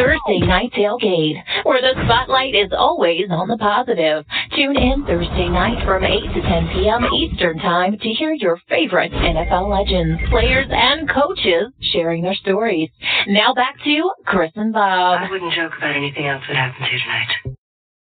Thursday Night Tailgate, where the spotlight is always on the positive. Tune in Thursday night from 8 to 10 p.m. Eastern Time to hear your favorite NFL legends, players, and coaches sharing their stories. Now back to Chris and Bob. I wouldn't joke about anything else that happens here tonight.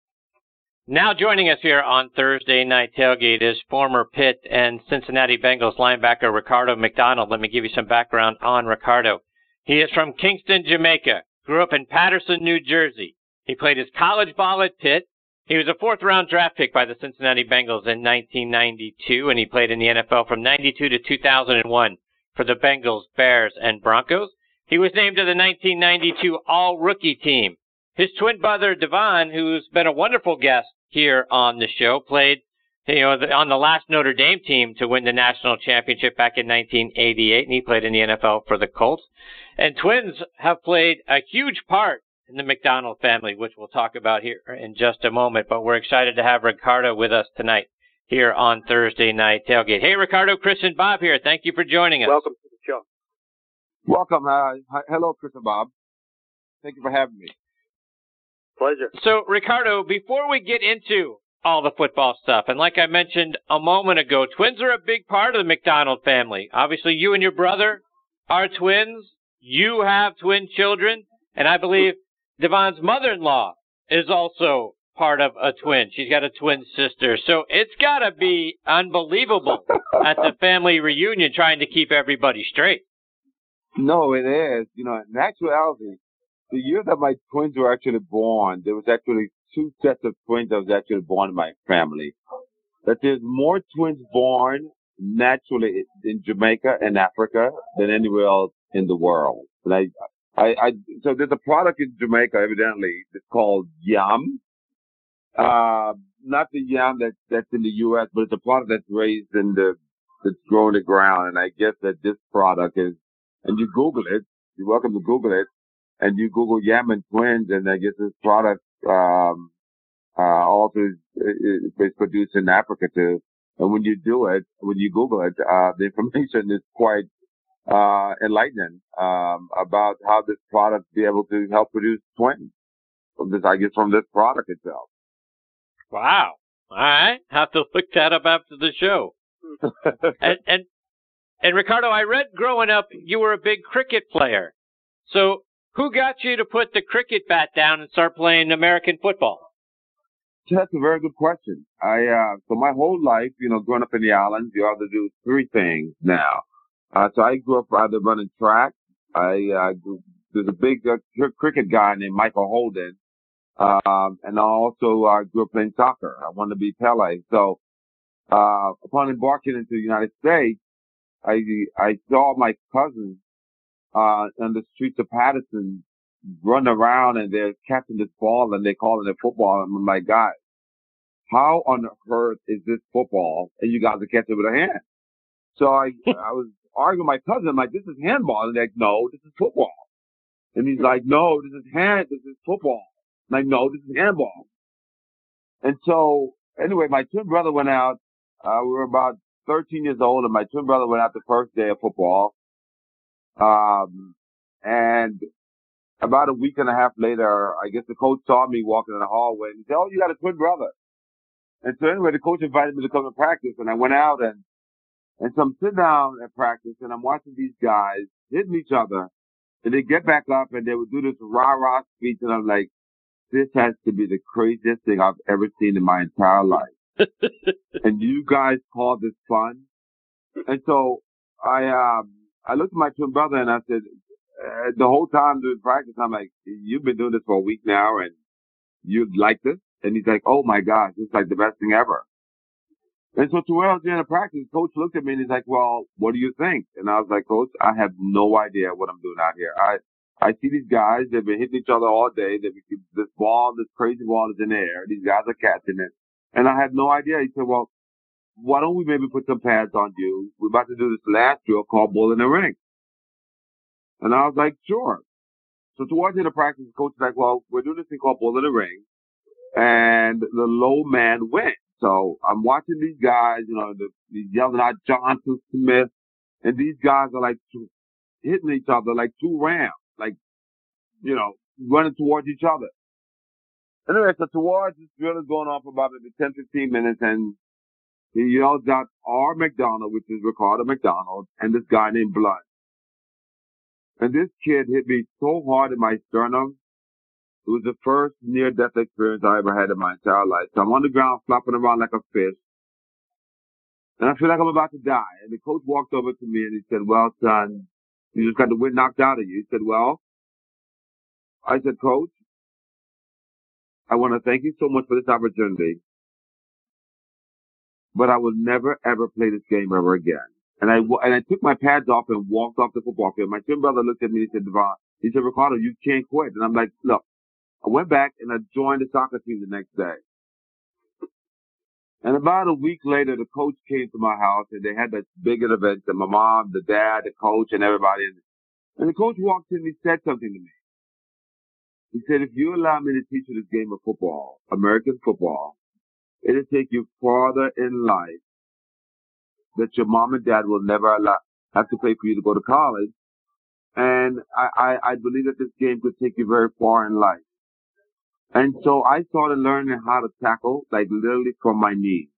Now joining us here on Thursday Night Tailgate is former Pitt and Cincinnati Bengals linebacker Ricardo McDonald. Let me give you some background on Ricardo. He is from Kingston, Jamaica, grew up in Patterson, New Jersey. He played his college ball at Pitt. He was a fourth-round draft pick by the Cincinnati Bengals in 1992, and he played in the NFL from 92 to 2001 for the Bengals, Bears, and Broncos. He was named to the 1992 All-Rookie team. His twin brother, Devon, who's been a wonderful guest here on the show, played on the last Notre Dame team to win the national championship back in 1988, and he played in the NFL for the Colts. And twins have played a huge part in the McDonald family, which we'll talk about here in just a moment. But we're excited to have Ricardo with us tonight here on Thursday Night Tailgate. Hey, Ricardo, Chris and Bob here. Thank you for joining us. Welcome to the show. Welcome. Hello, Chris and Bob. Thank you for having me. Pleasure. So, Ricardo, before we get into all the football stuff, and like I mentioned a moment ago, twins are a big part of the McDonald family. Obviously, you and your brother are twins. You have twin children, and I believe Devon's mother-in-law is also part of a twin. She's got a twin sister. So it's got to be unbelievable at the family reunion trying to keep everybody straight. No, it is. In actuality, the year that my twins were actually born, there was actually two sets of twins that was actually born in my family. That there's more twins born naturally in Jamaica and Africa than anywhere else in the world. And so there's a product in Jamaica, evidently, it's called yam. Not the yam that's in the U.S., but it's a product that's raised that's grown in the ground. And I guess that this product is, and you Google it, you're welcome to Google it, and you Google yam and twins, and I guess this product, also is produced in Africa too. And when you Google it, the information is quite, enlightening, about how this product be able to help produce twins from this product itself. Wow. All right. Have to look that up after the show. and Ricardo, I read growing up you were a big cricket player. So who got you to put the cricket bat down and start playing American football? That's a very good question. So my whole life, growing up in the islands, you have to do three things now. So I grew up either running track. There's a big cricket guy named Michael Holden. And I also grew up playing soccer. I wanted to be Pele. So, upon embarking into the United States, I saw my cousins, on the streets of Patterson run around and they're catching this ball and they're calling it football. And I'm like, guys, how on earth is this football? And you guys are catching it with a hand. So I was arguing with my cousin. I'm like, this is handball. And they're like, no, this is football. And he's like, no, this is football. I'm like, no, this is handball. And so anyway, my twin brother went out. We were about 13 years old, and my twin brother went out the first day of football. And about a week and a half later, I guess the coach saw me walking in the hallway and he said, oh, you got a twin brother. And so anyway, the coach invited me to come to practice, and I went out and so I'm sitting down at practice and I'm watching these guys hitting each other, and they get back up and they would do this rah-rah speech, and I'm like, this has to be the craziest thing I've ever seen in my entire life. And you guys call this fun? And so I looked at my twin brother and I said, the whole time during practice, I'm like, you've been doing this for a week now and you like this? And he's like, oh my gosh, this is like the best thing ever. And so towards the end of practice, coach looked at me and he's like, well, what do you think? And I was like, coach, I have no idea what I'm doing out here. I see these guys, they've been hitting each other all day. This crazy ball is in the air. These guys are catching it. And I had no idea. He said, well, why don't we maybe put some pads on you? We're about to do this last drill called Bull in the Ring. And I was like, sure. So towards the end of practice, the coach was like, well, we're doing this thing called Bull in the Ring. And the low man wins. So I'm watching these guys, they're yelling out Johnson Smith. And these guys are like hitting each other like two rams. Like, running towards each other. Anyway, so towards this drill is going on for about maybe 10, 15 minutes, and he yells out R. McDonald, which is Ricardo McDonald, and this guy named Blood. And this kid hit me so hard in my sternum. It was the first near-death experience I ever had in my entire life. So I'm on the ground flopping around like a fish. And I feel like I'm about to die. And the coach walked over to me and he said, well, son, you just got the wind knocked out of you. He said, well, I said, Coach, I want to thank you so much for this opportunity, but I will never, ever play this game ever again. And I took my pads off and walked off the football field. My twin brother looked at me and said, Devon, he said, Ricardo, you can't quit. And I'm like, look, I went back and I joined the soccer team the next day. And about a week later, the coach came to my house and they had that big event, and my mom, the dad, the coach, and everybody. And the coach walked in and he said something to me. He said, if you allow me to teach you this game of football, American football, it'll take you farther in life that your mom and dad will never have to pay for you to go to college. And I believe that this game could take you very far in life. And so I started learning how to tackle, like literally from my knees.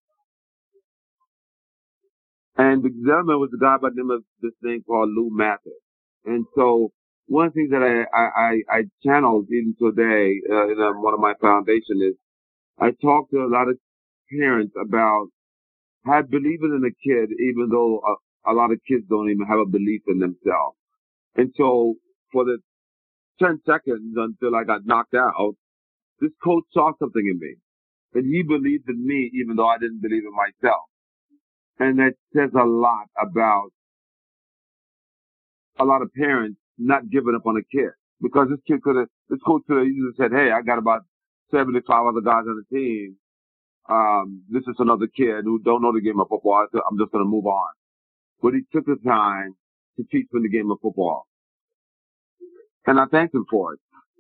And the gentleman was a guy by the name of this thing called Lou Mathis. And so one of the things that I channeled even today in one of my foundations is I talk to a lot of parents about believing in a kid, even though a lot of kids don't even have a belief in themselves. And so for the 10 seconds until I got knocked out, this coach saw something in me, and he believed in me even though I didn't believe in myself. And that says a lot about a lot of parents not giving up on a kid, because this coach could have easily said, hey, I got about 75 other guys on the team. This is another kid who don't know the game of football. I'm just going to move on. But he took the time to teach me the game of football. And I thank him for it.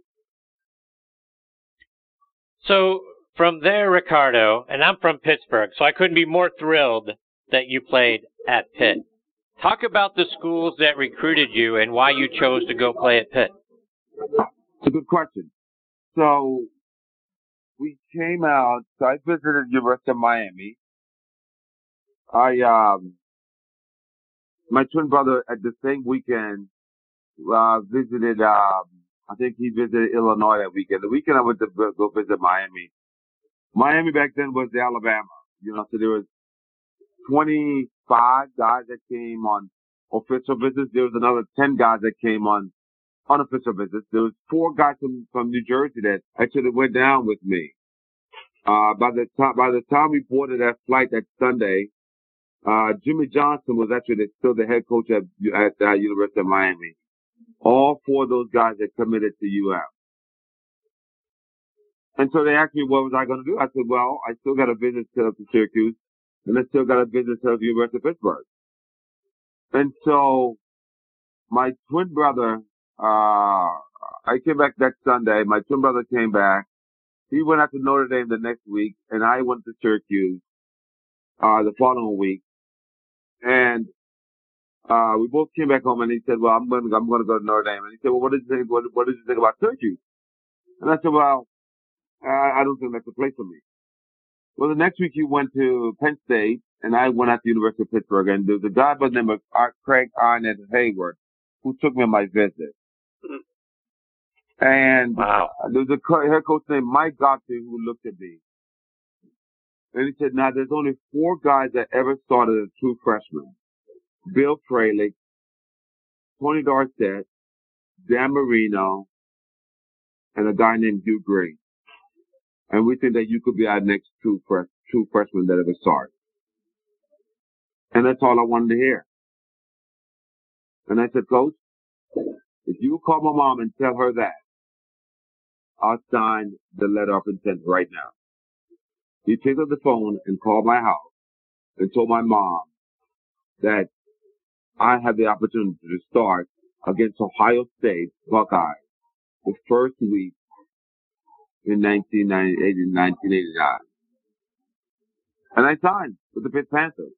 So from there, Ricardo, and I'm from Pittsburgh, so I couldn't be more thrilled that you played at Pitt. Talk about the schools that recruited you and why you chose to go play at Pitt. It's a good question. So we came out, so I visited University of Miami. My twin brother at the same weekend visited, I think he visited Illinois that weekend. The weekend I went to go visit Miami. Miami back then was Alabama, so there was 25 guys that came on official visits. There was another 10 guys that came on unofficial visits. There was 4 guys from New Jersey that actually went down with me. By the time we boarded that flight that Sunday, Jimmy Johnson was actually still the head coach at the University of Miami. All 4 of those guys had committed to UM. And so they asked me, what was I going to do? I said, well, I still got a visit to Syracuse, and I still got a visit to the University of Pittsburgh. And so my twin brother, I came back that Sunday. My twin brother came back. He went out to Notre Dame the next week, and I went to Syracuse the following week. And we both came back home, and he said, well, I'm going to go to Notre Dame. And he said, well, what did you think about Syracuse? And I said, well, I don't think that's a place for me. Well, the next week he went to Penn State, and I went out to the University of Pittsburgh, and there was a guy by the name of Craig Arnett Hayward who took me on my visit. And wow. There was a head coach named Mike Godfrey who looked at me. And he said, now, there's only 4 guys that ever started as true freshmen. Bill Fralick, Tony Dorsett, Dan Marino, and a guy named Hugh Green. And we think that you could be our next true freshman that ever started. And that's all I wanted to hear. And I said, Coach, if you call my mom and tell her that, I'll sign the letter of intent right now. He picked up the phone and called my house and told my mom that I had the opportunity to start against Ohio State Buckeyes the first week in 1989. And I signed with the Pitt Panthers.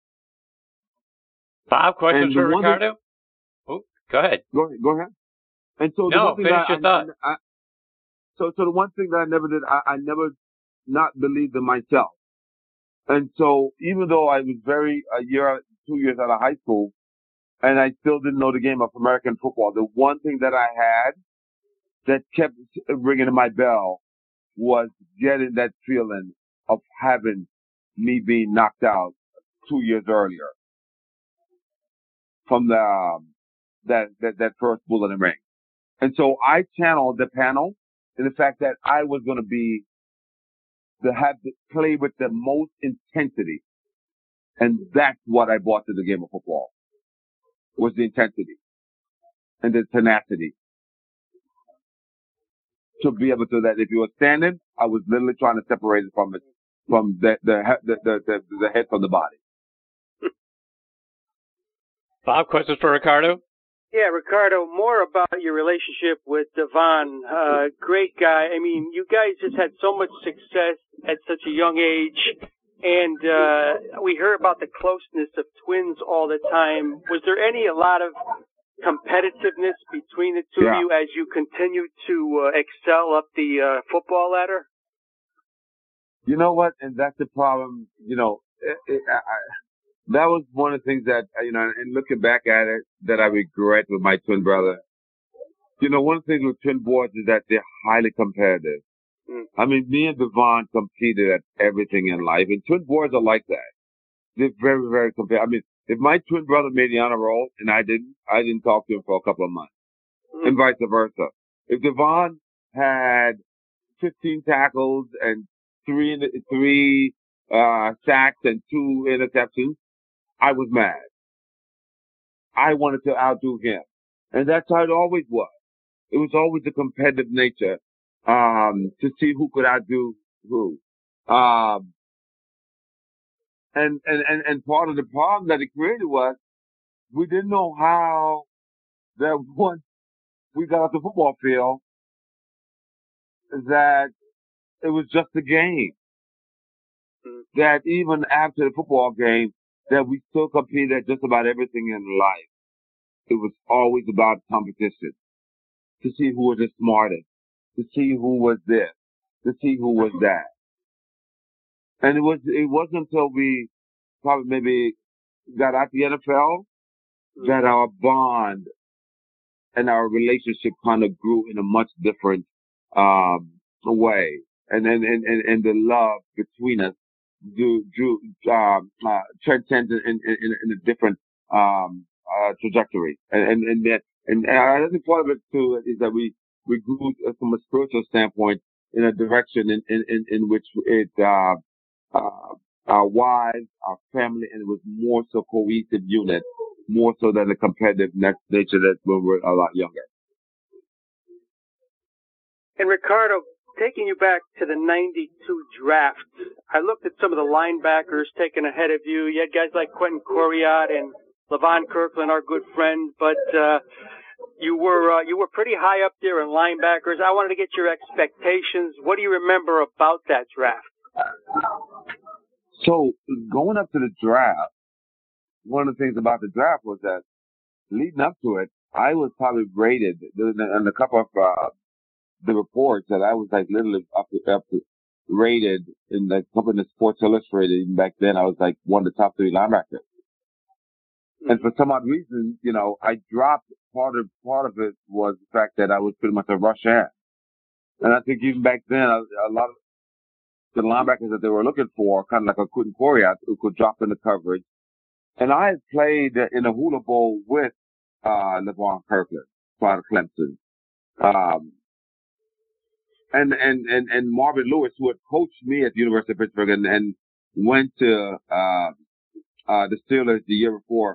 5 questions for Ricardo? Oh, go ahead. Go ahead. And so No, finish your thought. So the one thing that I never did, I never not believed in myself. And so even though I was 2 years out of high school, and I still didn't know the game of American football, the one thing that I had that kept ringing my bell was getting that feeling of having me being knocked out 2 years earlier from that first Bull in the Ring. And so I channeled the panel in the fact that I was going to have to play with the most intensity. And that's what I brought to the game of football, was the intensity and the tenacity. To be able to that, if you were standing, I was literally trying to separate it from the head from the body. Bob, questions for Ricardo? Yeah, Ricardo, more about your relationship with Devon. Great guy. I mean, you guys just had so much success at such a young age, and we hear about the closeness of twins all the time. Was there a lot of competitiveness between the two of you as you continue to excel up the football ladder? You know what? And that's the problem. You know, that was one of the things that, you know, and looking back at it, that I regret with my twin brother. You know, one of the things with twin boys is that they're highly competitive. I mean, me and Devon competed at everything in life, and twin boys are like that. They're very, very competitive. I mean, if my twin brother made the honor roll and I didn't talk to him for a couple of months, and vice versa. If Devon had 15 tackles and three sacks and 2 interceptions, I was mad. I wanted to outdo him. And that's how it always was. It was always a competitive nature, to see who could outdo who. And part of the problem that it created was we didn't know how that once we got off the football field that it was just a game. That even after the football game, that we still competed at just about everything in life. It was always about competition. To see who was the smartest. To see who was this. To see who was that. And it wasn't until we probably maybe got out the NFL that our bond and our relationship kind of grew in a much different way. And the love between us transcended in a different trajectory. And I think part of it too is that we grew from a spiritual standpoint in a direction in which it our wives, our family, and it was more so cohesive unit, more so than the competitive nature that when we're a lot younger. And Ricardo, taking you back to the 92 draft, I looked at some of the linebackers taken ahead of you. You had guys like Quentin Coriat and Levon Kirkland, our good friend, but you were pretty high up there in linebackers. I wanted to get your expectations. What do you remember about that draft? So going up to the draft, one of the things about the draft was that leading up to it, I was probably rated in a couple of the reports that I was like literally up to rated in the company Sports Illustrated. Even back then, I was like one of the top 3 linebackers. And for some odd reason, you know, I dropped part of it was the fact that I was pretty much a rush hand. And I think even back then, a lot of the linebackers that they were looking for, kind of like a Quentin Coriat, who could drop in the coverage. And I had played in a Hula Bowl with Levon Kirkland, out of Clemson. And Marvin Lewis, who had coached me at the University of Pittsburgh and went to the Steelers the year before.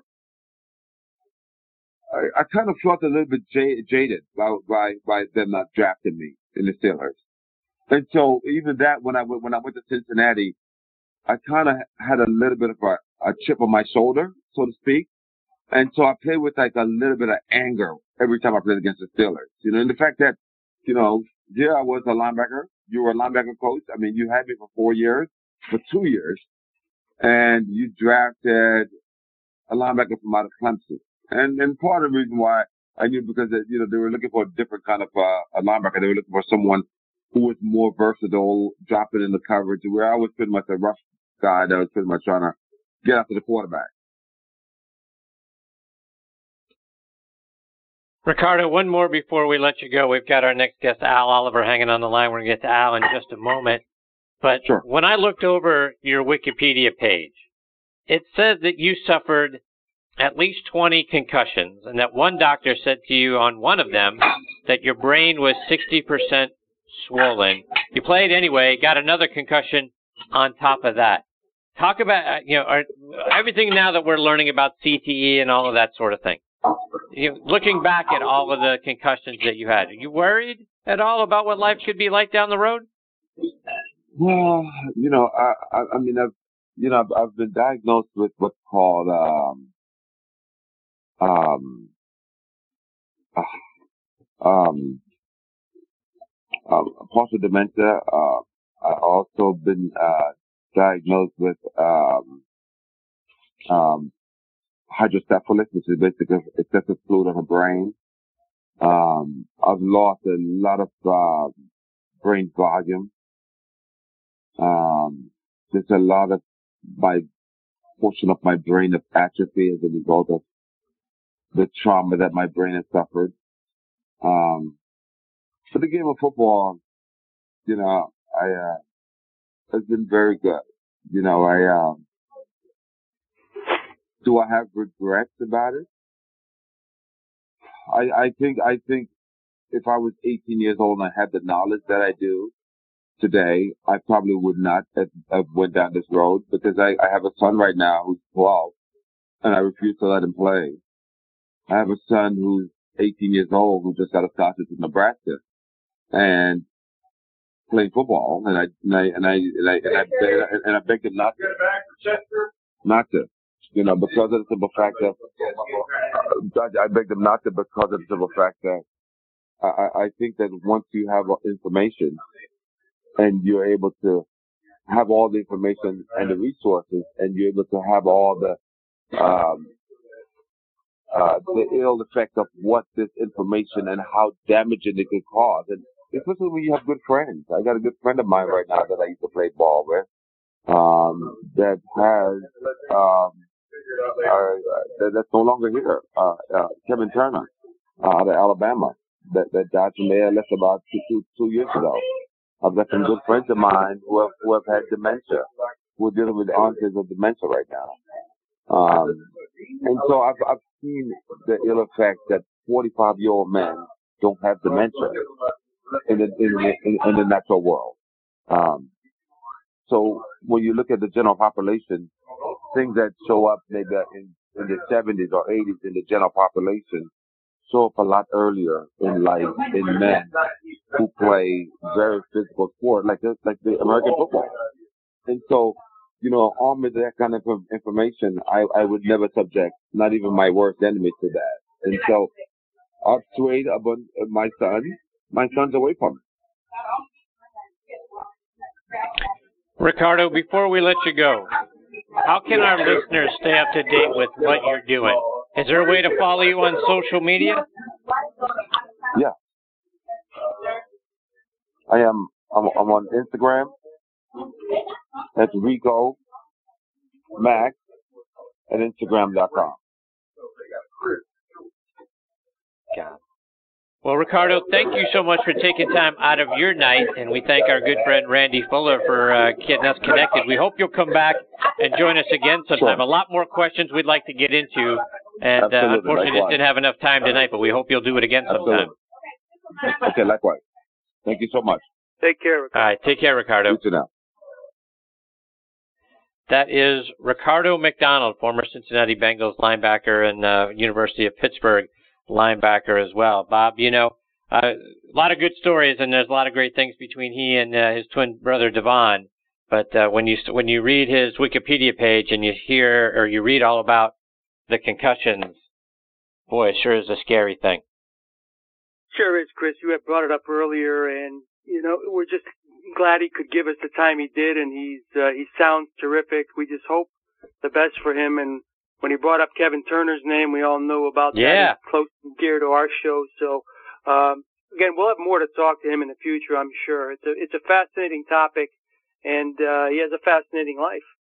I kind of felt a little bit jaded by them not drafting me in the Steelers. And so even that, when I went to Cincinnati, I kind of had a little bit of a chip on my shoulder, so to speak. And so I played with like a little bit of anger every time I played against the Steelers. You know, and the fact that, you know, I was a linebacker. You were a linebacker coach. I mean, you had me for 4 years, for 2 years, and you drafted a linebacker from out of Clemson. And part of the reason why I knew because they were looking for a different kind of a linebacker. They were looking for someone who was more versatile, dropping in the coverage. Where I was pretty much a rush guy that was pretty much trying to get after the quarterback. Ricardo, one more before we let you go. We've got our next guest, Al Oliver, hanging on the line. We're going to get to Al in just a moment. But sure. When I looked over your Wikipedia page, it said that you suffered at least 20 concussions, and that one doctor said to you on one of them that your brain was 60% swollen. You played anyway, got another concussion on top of that. Talk about, everything now that we're learning about CTE and all of that sort of thing. Looking back at all of the concussions that you had, are you worried at all about what life could be like down the road? Well, I've been diagnosed with what's called partial dementia. I've also been diagnosed with hydrocephalus, which is basically excessive fluid in the brain. I've lost a lot of brain volume. There's a lot of my portion of my brain that's atrophy as a result of the trauma that my brain has suffered. For the game of football, it's been very good. Do I have regrets about it? I think if I was 18 years old and I had the knowledge that I do today, I probably would not have went down this road, because I have a son right now who's 12 and I refuse to let him play. I have a son who's 18 years old who just got a scholarship to Nebraska and playing football, and I begged him not to, because of the simple fact that I begged him not to, because of the simple fact that I think that once you have information and you're able to have all the information and the resources, and you're able to have all the ill effect of what this information and how damaging it could cause, and especially when you have good friends. I got a good friend of mine right now that I used to play ball with, that has that's no longer here. Kevin Turner, out of Alabama, that died from ALS about two years ago. I've got some good friends of mine who have had dementia, who are dealing with the onset of dementia right now. And so I've seen the ill effect that 45-year-old men don't have dementia in the natural world. So when you look at the general population, things that show up maybe in the 70s or 80s in the general population show up a lot earlier in life in men who play very physical sport like the American football. And so, armed with that kind of information, I would never subject not even my worst enemy to that. And so I've swayed about my son. My son's away from me. Ricardo, before we let you go, how can our listeners stay up to date with what you're doing? Is there a way to follow you on social media? Yeah. I'm on Instagram. That's Rico Max at Instagram.com. Got it. Well, Ricardo, thank you so much for taking time out of your night, and we thank our good friend Randy Fuller for getting us connected. We hope you'll come back and join us again sometime. Sure. A lot more questions we'd like to get into, and unfortunately just didn't have enough time tonight, but we hope you'll do it again sometime. Absolutely. Okay, likewise. Thank you so much. Take care, Ricardo. All right, take care, Ricardo. You too now. That is Ricardo McDonald, former Cincinnati Bengals linebacker and University of Pittsburgh linebacker as well. Bob, a lot of good stories, and there's a lot of great things between he and his twin brother Devon. But when you read his Wikipedia page and you hear or you read all about the concussions, boy, it sure is a scary thing. Sure is, Chris. You had brought it up earlier, and we're just glad he could give us the time he did, and he sounds terrific. We just hope the best for him, and when he brought up Kevin Turner's name, we all know about that. It's close and dear to our show. So, again, we'll have more to talk to him in the future, I'm sure. It's a fascinating topic, and he has a fascinating life.